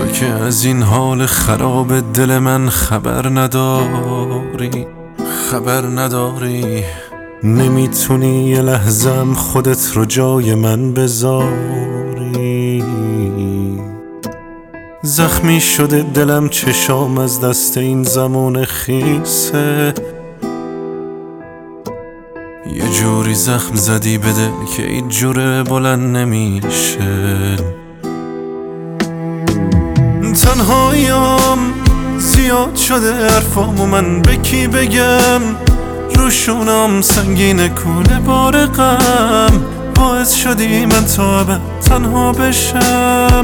که از این حال خراب دل من خبر نداری نمیتونی یه لحظم خودت رو جای من بذاری. زخمی شده دلم، چشام از دست این زمان خیسه. یه جوری زخم زدی به دل که این جوره بلند نمیشه. تنهاییم زیاد شده حرفام و من به کی بگم؟ روشونم سنگین کوله بار غم، باعث شدی من تا ابد تنها بشم.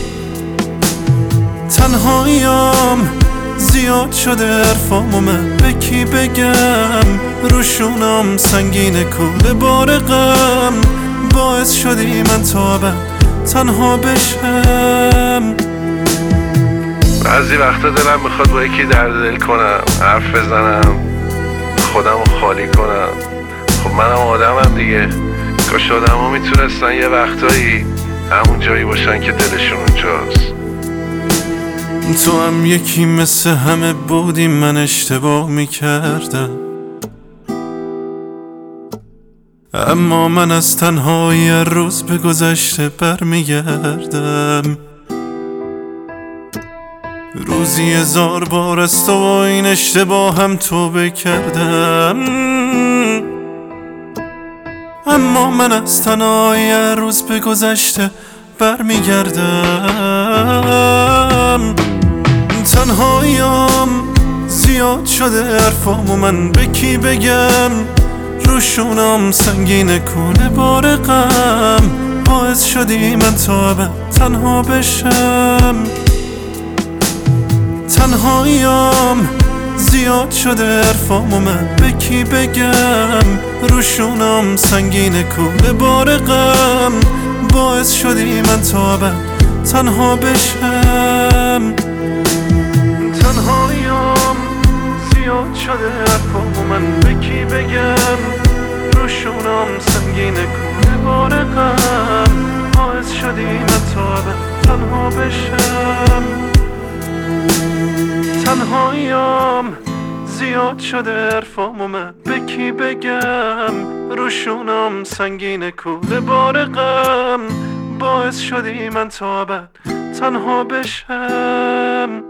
تنهاییم زیاد شده حرفام و من به کی بگم؟ روشونم سنگین کوله بار غم، باعث شدی من تا ابد تنها بشم. بعضی وقتا دلم میخواد با یکی درد دل کنم، حرف بزنم، خودمو خالی کنم. خب منم آدمم دیگه. کاش آدما میتونستن یه وقتایی همون جایی باشن که دلشون اونجاست. تو هم یکی مثل همه بودی، من اشتباه میکردم، اما من از تنهایی روز به گذشته برمیگردم. روزی 1000 بار از تو و این اشتباه هم توبه کردم، اما من از تنهایی روز به گذشته برمیگردم. تنهاییم زیاد شده حرفام و من به کی بگم؟ روشونم سنگین کوله بار غم، باعث شدی من تا ابد تنها بشم. تنهاییم زیاد شده حرفام و من به کی بگم؟ روشونم سنگین کوله بار غم، باعث شدی من تا ابد تنها بشم. تنهاییم زیاد شده حرفام و من به کی بگم؟ روشونم سنگین کوله بار غم، باعث شدی من تا ابد تنها بشم. تنهاییم زیاد شده حرفام و من به کی بگم؟ روشونم سنگین کوله بار غم، باعث شدی من تا ابد تنها بشم.